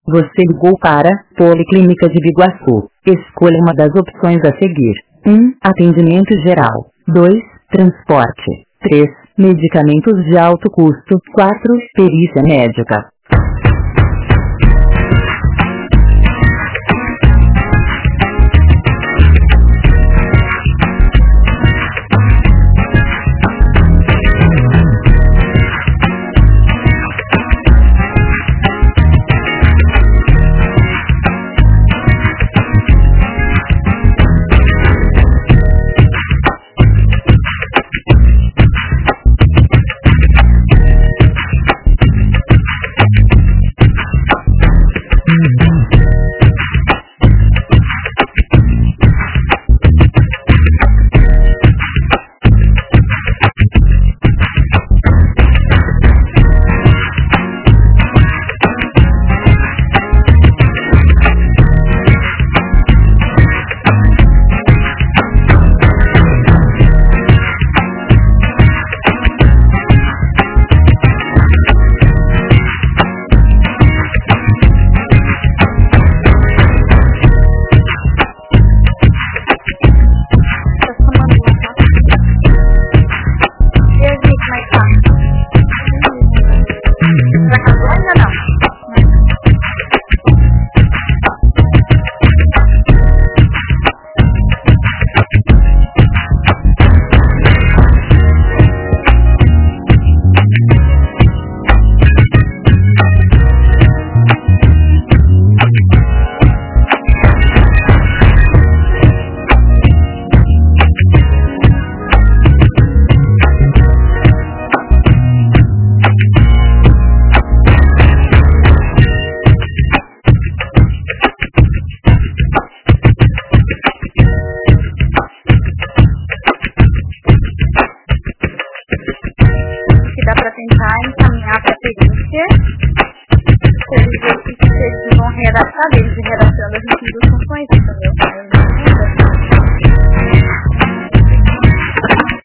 Você ligou para Policlínica de Biguaçu. Escolha uma das opções a seguir. 1. Atendimento geral. 2. Transporte. 3. Medicamentos de alto custo. 4. Perícia médica. Dá para tentar encaminhar para a perícia, eles vão redatar, eles redatando as funções, entendeu?